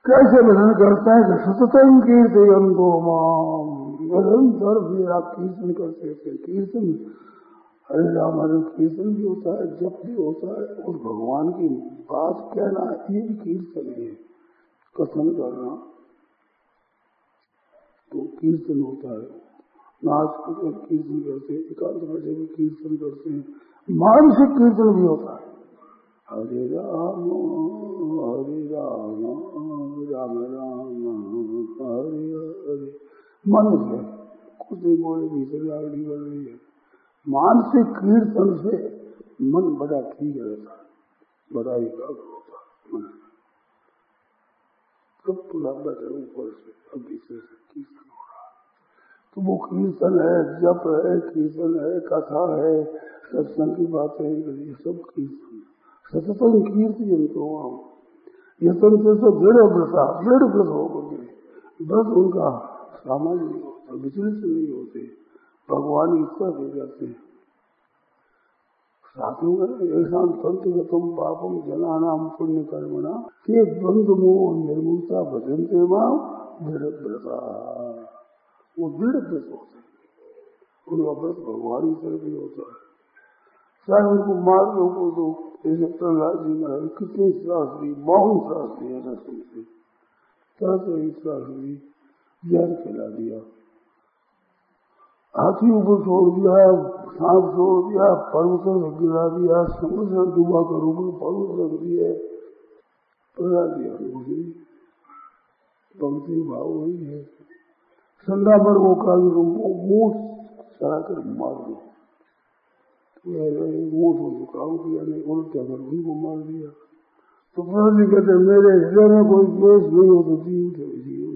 कैसे भजन करते हैं कि सततम कीर्तयन्तो माम, निरंतर मेरा कीर्तन करते थे। कीर्तन हरे राम हरे कीर्तन भी होता है, जप भी होता है, और भगवान की बात कहना ये भी कीर्तन है। कथन करना तो कीर्तन होता है। नाच कर कीर्तन करते हैं, एकांत में भी कीर्तन करते हैं, मानसिक कीर्तन भी होता है। हरे राम राम राम हरे हरे। मन से कुछ नहीं बोले, भीतर आगड़ी बढ़ रही है। मानसिक कीर्तन से मन बड़ा ठीक रहता है, बड़ा एकाग्र होता है मन। कब पुला बैठे ऊपर से, अब भीतर से कीर्तन हो रहा है। तो वो कीर्तन है, जप है, कीर्तन है, कथा है, सत्संग की बातें हैं, ये सब कीर्तन। सततम कीर्तयन्तो माम, यतन से दृढ़ व्रत होकर के। व्रत उनका सामान्य नहीं होता, विचलित नहीं होते, भगवान इच्छा दे जाते हैं। साथियों में ऐसा तंत्रगतम पापम जनानाम पुण्य कर्मणा के द्वंद्व मोह निर्मूलता भजनते माम दृढ़ व्रता। वो दृढ़ व्रत होते हैं, उनका व्रत भगवान की तरफ ही होता है। चाहे उनको मार दो को दो, जैसे प्रहलाद जी महाराज कितनी त्रास दी, 52 त्रास दिया रसम से, तरह तरह की त्रास दी, जहर खिला दिया, हाथी ऊपर छोड़ दिया, सांप छोड़ दिया, पर्वतों में गिरा दिया, समुद्र में डूबा कर ऊपर पर्वत रख दिए, पड़ा दिया मुझे। पंक्ति भाव वही है, संडामर को काल मुंह चढ़ा कर मार दो, मुंह को झुकाव किया नहीं, उल्टा कर उनको मार दिया। तो प्रभु जी कहते मेरे हृदय में कोई द्वेष नहीं हो तो जी उठे।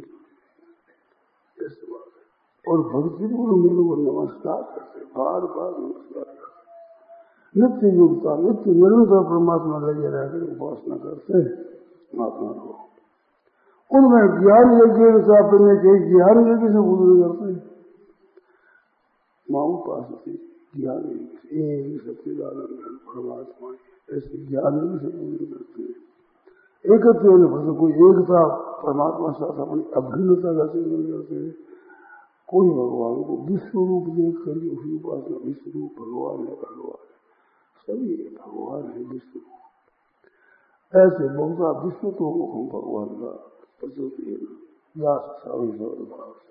और भक्ति पूर्व मेरे को नमस्कार करते, बार बार नमस्कार करते, नित्य युक्ता नित्य निरंतर परमात्मा लगे रहकर उपासना करते महात्मा को। उनमें ज्ञान यज्ञ से अपने के ज्ञान यज्ञ से पूजन करते माँ उपास ज्ञान एक सच्चिदानंद परमात्मा, ऐसे ज्ञान से पूजन करते हैं। एकत्व कोई एकता परमात्मा साथ अपनी अभिन्नता का चिंतन करते हैं। कोई भगवान को विश्व रूप देख करके उसकी उपासना, विश्व रूप भगवान है, भगवान है, सभी भगवान है विश्व रूप। ऐसे बहुता विश्व तो हम भगवान का प्रस्तुति दास स्वामी भाव से।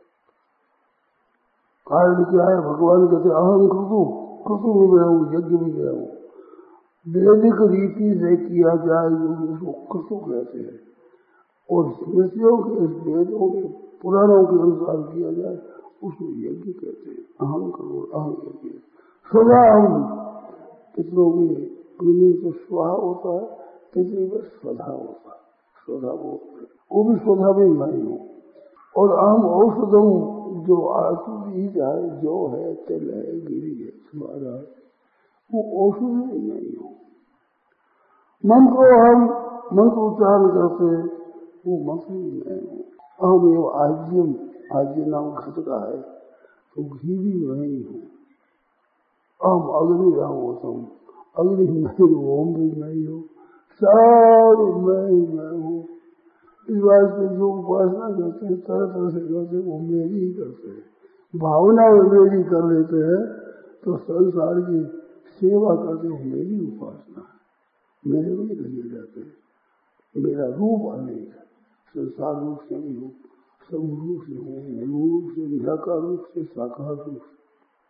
कारण क्या है? भगवान कहते अहम कृतु में गया हूँ, यज्ञ में गया हूँ। वैदिक रीति से किया जाए उसको कृतु कहते हैं, और स्मृतियों के वेदों के पुराणों के अनुसार किया जाए उसको यज्ञ कहते हैं। अहम करो अहम यज्ञ सदा हम कितनों में उनमें तो स्वाहा होता है, कितनी में स्वधा होता है। स्वधा वो भी स्वधा में नहीं हो। और अहम औषधम जो बीज है, जो है, तिल है, गिरी है, छुआरा है, वो औषधि में नहीं हो। मन को हम मंत्र उच्चारण करते वो मंत्र में नहीं हो। अहम एवं आज्यम, आज्य नाम घट का है तो घी भी नहीं हो। अहम अग्नि राम होता हूँ, अग्नि नहीं, ओम भी नहीं हो, सब मैं हूँ। इस बात से जो उपासना करते हैं तरह तरह से करते वो मेरी ही करते हैं, भावना में मेरी कर लेते हैं तो संसार की सेवा करते हो मेरी उपासना है, मेरे में लगे जाते हैं। मेरा रूप अनेक है, संसार रूप से भी हूँ, सब रूप से हूँ, रूप से निराकार रूप से साकार रूप से,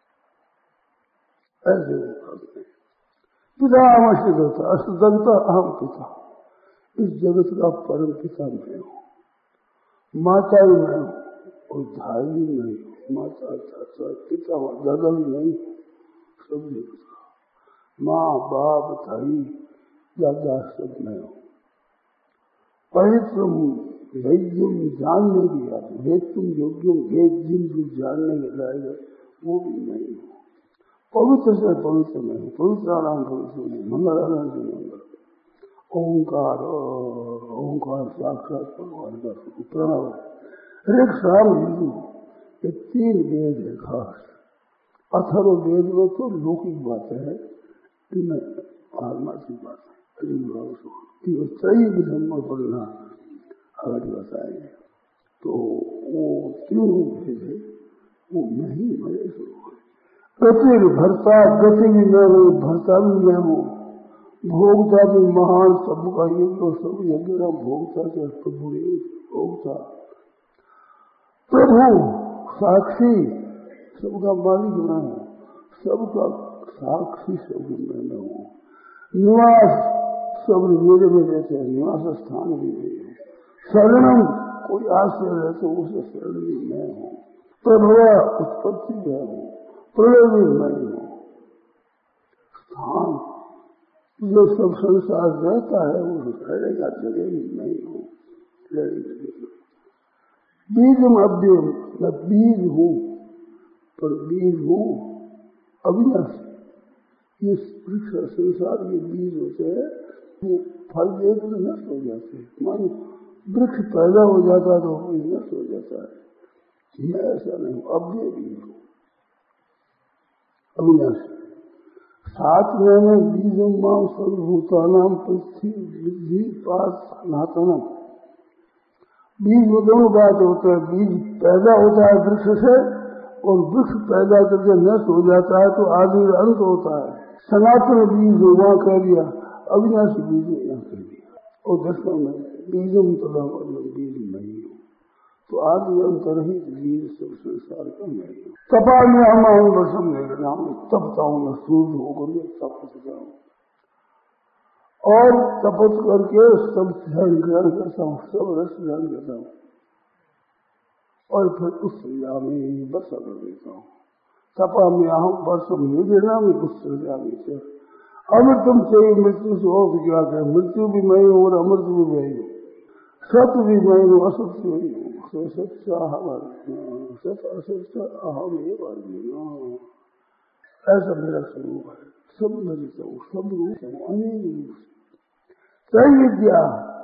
ऐसे वो करते हैं। पिता अवश्य अष्टदंता अहम पिता, इस जगत का परम पिता मैं हूँ, माता भी मैं हूँ और भाई भी मैं हूँ। माता चाचा पिता दादा भी नहीं, सब जगत का माँ बाप भाई दादा सब मैं हूँ। पवित्र वैद्यम जानने की बात, वेद तुम योग्यम वेद जिन जो जानने के लाएगा वो भी नहीं हूँ। पवित्र से पवित्र मैं हूँ, पवित्र नाम पवित्र नहीं, मंगलारायण से मंगल। ओंकार, ओंकार साक्षात भगवान का प्रणव ऋग साम हिंदू, ये 3 वेद है खास। अथर्व वेद में तो लौकिक बातें हैं, इनमें आत्मा की बात है। त्रयी विधम्म पढ़ना, आगे बताएंगे। तो वो तीन रूप थे, वो मैं ही मेरे स्वरूप है। गति भरता, गति भी मैं हूँ, भरता भी मैं हूँ, भोगता भी महान सबका यज्ञ, सब यज्ञ का भोगता से प्रभु भोगता। प्रभु साक्षी, सबका मालिक मैं हूँ, सबका साक्षी सब मैं हूँ। निवास सब मेरे में रहते हैं, निवास स्थान भी नहीं है। शरणम कोई आश्रय रहे तो उसे शरण भी मैं हूँ। प्रभव उत्पत्ति मैं हूँ, प्रलय भी मैं हूँ। स्थान जो सब संसार रहता है वो रहेगा, जगह भी मैं हूँ। बीजम अव्ययम, मैं बीज हूँ, पर बीज हूँ अविनाशी। ये वृक्ष संसार के बीज होते हैं, वो फल दे तो नष्ट हो जाते हैं। मानो वृक्ष पैदा हो जाता है तो वो नष्ट हो जाता है। मैं ऐसा नहीं हूँ, अव्यय बीज हूँ, अविनाशी। 7 महीने बीजम मां सर्वभूतानां पृथ्वी वृद्धि पास सनातनम। बीज में दोनों बात होता है, बीज पैदा होता है वृक्ष से, और वृक्ष पैदा करके नष्ट हो जाता है तो आदि अंत होता है। सनातन बीज वहां कह दिया, अविनाशी बीज यहाँ कह दिया। और 10वें में बीजम तदा बीज नहीं हूँ, तो आदि अंतर ही बीज सब संसार का मैं हूँ। तपा में हम वर्षम लेना, मैं तपता हूँ, मैं सूर्य होकर के तप चुका हूँ, और तपस करके सब ग्रहण करता हूँ, सब रस ग्रहण करता हूँ, और फिर उस संज्ञा में वर्षा कर देता हूँ। तपा में अहम वर्षम नहीं देना, मैं उस संज्ञा में से अमृतम चाहिए मृत्यु से और क्या कहे। मृत्यु भी मैं हूँ और अमृत भी मैं हूँ, सत्य भी मैं हूँ, असत्य भी हूँ। सत्य असत्य अहम एवं, ऐसा मेरा स्वरूप है। सब मैं हूँ, सब रूप हूँ, अनेक रूप। कई विद्या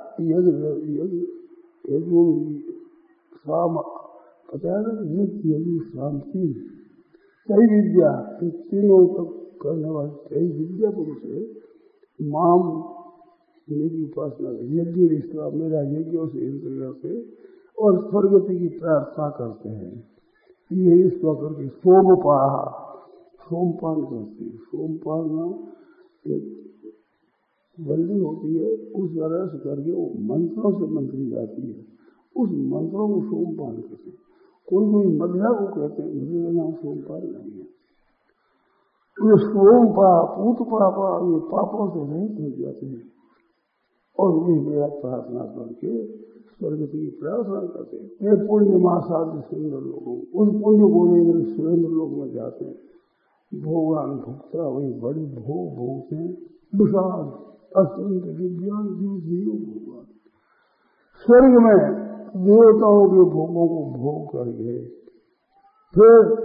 शाम बताया ना, यज्ञ शाम तीन कई विद्या, तीनों को करने वाले कई विद्या पुरुष है। माम मेरी उपासना, यज्ञ रिश्ता मेरा यज्ञों से इंद्र करते और स्वर्गति की प्रार्थना करते हैं। ये ईश्वर करके सोमपाह, सोमपान करते हैं। सोमपान नाम एक बल्ली होती है, उस रस करके वो मंत्रों से मंत्री जाती है, उस मंत्रों को सोमपान करते हैं। कोई कोई मध्या को कहते हैं, मेरे नाम सोमपान नहीं है। ये सोमपा पूत पापा, ये पापों से रहित हो जाते हैं और वे मेरा प्रार्थना करके स्वर्ग की प्रार्थना करते हैं। ये पुण्य मासाद सुंदर लोगों, उस पुण्य को लेकर सुरेंद्र लोग में जाते हैं। भोगान भुगता वही बड़ी भोग भोगते हैं, विशाल अत्यंत विज्ञान जीव भोगान। स्वर्ग में देवताओं के भोगों को भोग करके फिर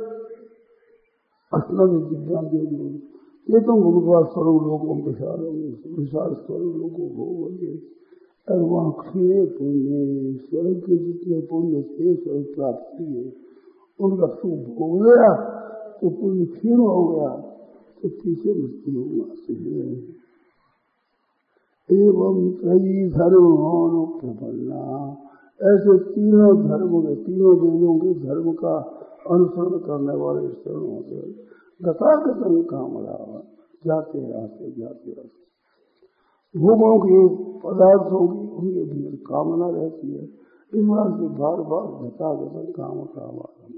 असलम विज्ञान देवी ये तो भगवान स्वरूप लोगों विशाल विशाल स्वरूप लोगों भोग करके, और वहाँ क्षीण पुण्य स्वर्ग के जितने पुण्य थे स्वर्ग प्राप्ति है, उनका सुख भोग गया तो पुण्य क्षीण हो गया, तो पीछे मृत्यु आते हैं। एवं कई धर्म प्रबलना, ऐसे तीनों धर्म के, तीनों वेदों के धर्म का अनुसरण करने वाले शरण होते हैं। गतागतम काम रहा, जाते आते जाते आते भोगों के पदार्थों की उनके भीतर कामना रहती है, इस बात से बार बार गतागतम काम आरंभ होते।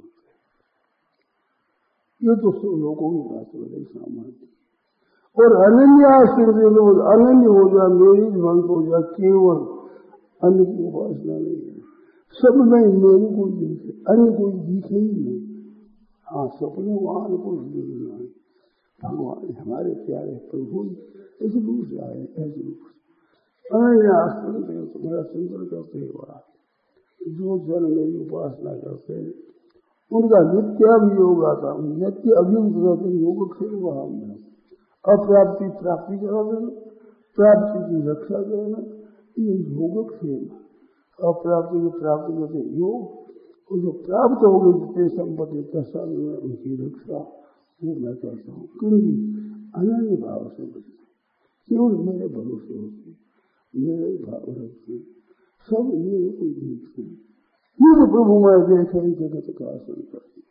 ये तो सब लोगों की बात हो रही सामान्य। और अनन्य लोग अनन्य हो जाए, मेरी भक्त हो जाए, केवल अन्य की उपासना नहीं है। सब में मेरे कोई दिखे, अन्य कोई दिखे ही नहीं। हाँ, सपने वहां पुरुष दिखना है, भगवान हमारे प्यारे प्रभु इस रूप से आए, ऐसे रूप से अनन्य आश्रम तुम्हारा चिंतन करते हुआ जो जन मेरी उपासना करते हैं उनका नित्याभियोग आता, नित्य अभियुक्त रहते योग क्षेत्र वहां में अप्राप्ति प्राप्ति करा देना, प्राप्ति की रक्षा करना, ये योगक्षेम। अप्राप्ति की प्राप्ति करते योग, और जो प्राप्त हो गई जितने संपत्ति प्रसन्न में उनकी रक्षा वो मैं करता हूँ, क्योंकि अनन्य भाव से बचते, केवल मेरे भरोसे होते, मेरे भाव रखते, सब मेरे को देखते हैं। मेरे प्रभु मैं देखे जगत का आसन करती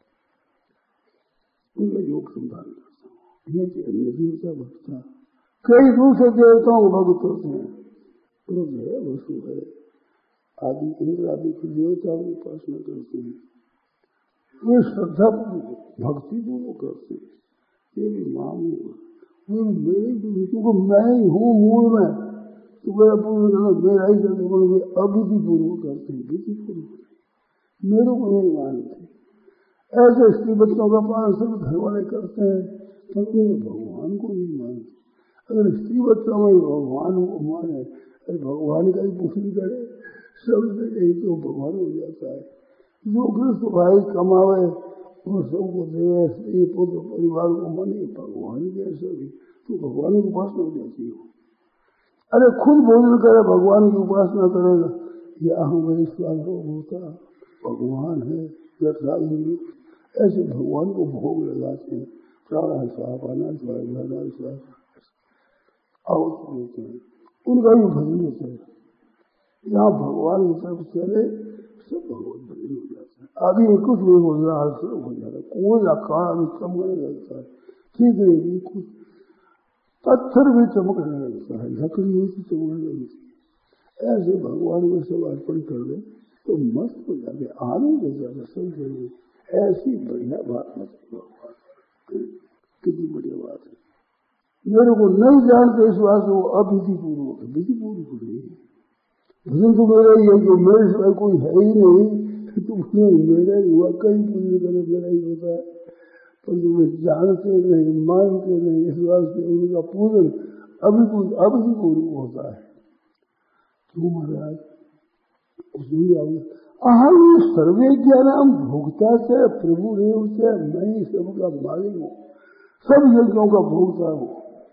उनका योग संभाल करता हूँ। ये अन्य देवता भक्ता कई दूसरे देवताओं को भक्त होते हैं। प्रभु है, वसु है, आदि इंद्र आदि के देवताओं की उपासना करते हैं। वे श्रद्धा भक्ति पूर्वक करते हैं। ये भी मामूली वो मेरे भी, क्योंकि मैं ही हूँ मूल में, तो मेरा पूर्ण करना मेरा ही करते बोले अविधि पूर्वक करते हैं, विधि पूर्वक मेरे को नहीं मानते। ऐसे स्त्री बच्चों का पालन सभी घर वाले करते हैं, पर उन्हें भगवान को नहीं मानते। अगर स्त्री बच्चों में भगवान को माने, अरे भगवान का ही पुष्टि करे, सब यही तो भगवान हो जाता है। जो गृहस्थ भाई कमावे वो सबको देवे, स्त्री पुत्र परिवार को माने, भगवान के सभी तो भगवान की उपासना हो जाती हो। अरे खुद भोजन करे, भगवान की उपासना करेगा, ये अहम विश्वास रोग होता भगवान है यथाग्नि, ऐसे भगवान को भोग लगाते हैं। प्राणा स्वाहा पाना स्वाहा ध्याना स्वाहा आहुति देते हैं, उनका भी भजन होता है। यहाँ भगवान की तरफ चले सब भगवान भजन हो जाता है। आदि में कुछ नहीं हो रहा, सब हो जाता है। कोई अखाड़ा भी चमकने लगता है, ठीक नहीं, कुछ पत्थर भी चमकने लगता है, लकड़ी भी चमकने लगती है। ऐसे भगवान को सब अर्पण कर दे तो मस्त हो जाते, आनंद हो जाता सब जरूर। ऐसी बढ़िया बात मतलब भगवान, कितनी बढ़िया बात है। मेरे को नहीं जानते इस बात को, अविधि पूर्वक है, विधि पूर्वक नहीं है। भजन तो मेरा ही है, जो मेरे सिवाय कोई है ही नहीं, तो मेरा ही हुआ, कई पूजन करे मेरा ही होता है। पर जो वे जानते नहीं, मानते नहीं, इस बात से उनका पूजन अविधि पूर्वक होता है। क्यों महाराज अहम सर्वे ज्ञानम भोक्ता से प्रभु रेव से, मैं ही सबका मालिक हूँ, सब यज्ञों का भोक्ता हूँ।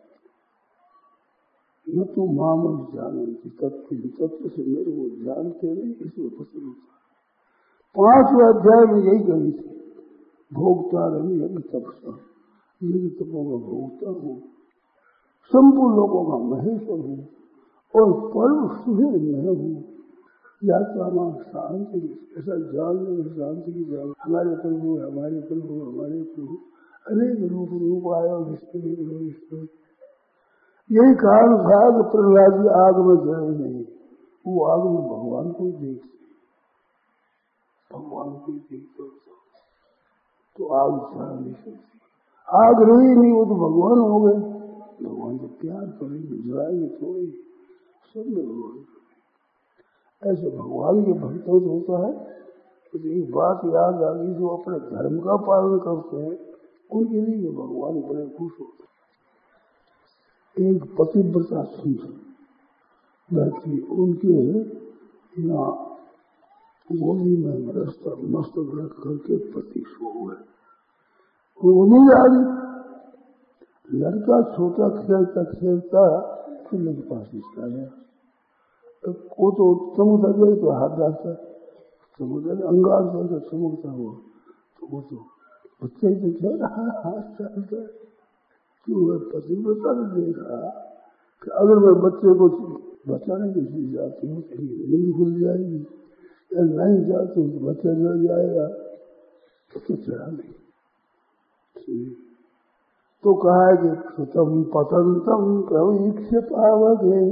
न तो माम जानती तत्व से मेरे को जानते नहीं, इसमें पसंद होता। 5वें अध्याय में यही कही थी, भोक्ता रही यज्ञ तपसा, यज्ञ तपों का भोक्ता हूँ, संपूर्ण लोगों का महेश्वर हूँ और परम सुहे मैं हूँ। यात्रा में शांति ऐसा जान लो, शांति की जान, हमारे प्रभु हमारे प्रभु हमारे प्रभु, अनेक रूप आयो विष्णु। यही कारण था कि प्रहलाद जी आग में गए नहीं, वो आग में भगवान को ही देखते, भगवान को ही देखते तो आग चढ़ नहीं सकती। आग रही नहीं, वो तो भगवान हो गए। भगवान से प्यार करेंगे, जलाएंगे थोड़ी, सब में भगवान करेंगे। ऐसे भगवान के भक्तों से होता है। तो एक बात याद आ गई, जो अपने धर्म का पालन करते हैं उनके लिए भगवान बड़े खुश होते हैं। एक पतिव्रता सुंदर लड़की, उनके यहाँ गोदी में मस्तक रख करके पति सो हुए, वो नहीं जा रही। लड़का छोटा खेलता खेलता चूल्हे के पास निकला गया। वो तो समुद्र गए तो हाथ डालता, समुद्र अंगार करके चमकता हुआ, तो वो तो बच्चे ही तो खेल रहा, हाथ डालता है। क्यों है पतिव्रता ने देखा कि अगर मैं बच्चे को बचाने की चीज जाती हूँ तो नींद खुल जाएगी, या नहीं जाती हूँ तो बच्चा जल जाएगा, तो चढ़ा नहीं। तो कहा है कि सुतम पतंतम प्रवीक्ष्य पावके,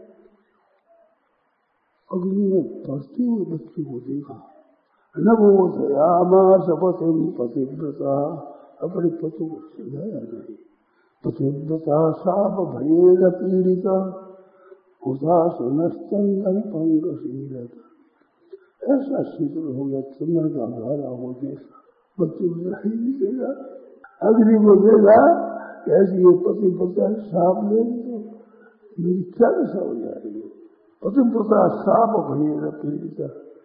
अग्नि में पड़ती हुए बच्चे को देखा, न बोधयामा सपतिम पतिव्रता, अपने पति को सजाया नहीं। पतिव्रता शाप भयेन पीड़िता, उदासनस्तंदन पंकशीलता। ऐसा शीतल हो गया, चंद्र का धारा हो जैसा, बच्चे को नहीं दिखेगा। अग्नि को देगा कैसी ये पतिव्रता शाप लेगी तो मेरी क्या दशा हो जाएगी। पतिव्रता शाप भयेन पीड़िता,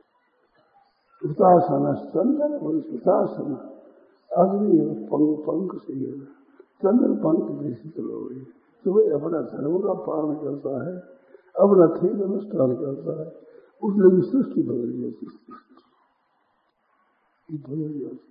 उदासन चंदन उदासन, अग्नि पंख से चंद्र पंख की शीतल हो गई। तो वही अपना धर्म का पालन करता है, अपना ठीक अनुष्ठान करता है, उसने भी सृष्टि बदल जाती, बदल जाती।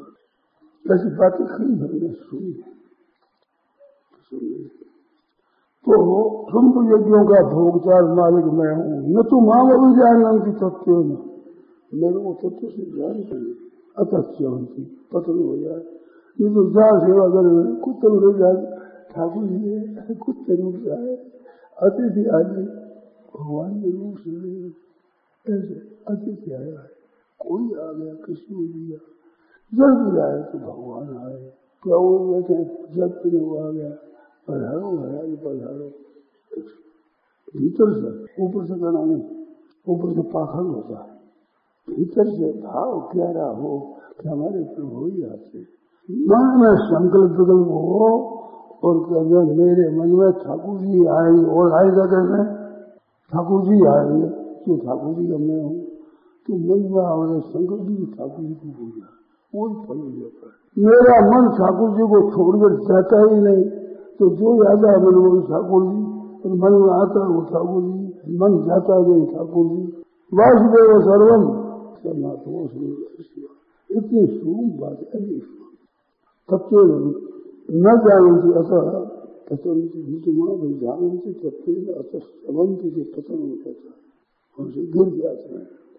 ऐसी बातें कई हमने सुनी। तो संत यज्ञों का भोगचार मालिक मैं हूँ। न तो माम अभिजानन की तत्व न, मेरे को तत्व से जान चाहिए। अतस्यवंती पतन हो जाए, ये तो जा सेवा करे कुत्ते उड़ जाए, ठाकुर जी कुत्ते रूप से आए, अतिथि आज भगवान के रूप से ऐसे अतिथि आया है। कोई आ गया, किसी को दिया, जब भी आए तो भगवान आए, क्या वो बैठे जब भी वो आ गया, पधारो महाराज पधारो। भीतर से, ऊपर से कहना नहीं, ऊपर से पाखंड होता है, भीतर से भाव प्यारा हो कि हमारे प्रभु ही आते, मन में संकल्प विकल्प हो और क्या मेरे मन में ठाकुर जी आएंगे। और आएगा कैसे? ठाकुर जी आएंगे तो ठाकुर जी का मैं हूँ, तो मन में हमारे संकल्प भी ठाकुर जी को हो जाए, वो फल हो जाता है। मेरा मन ठाकुर जी को छोड़कर जाता ही नहीं, तो जो याद है मन वो ठाकुर जी, और मन में आता है वो ठाकुर जी, मन जाता है ठाकुर जी। वासुदेव सर्वम इतनी सूम बात है। तत्व न जानती अतः पतंती जानती तत्व अतः समंती से पतन होता था, हमसे गिर जाते हैं।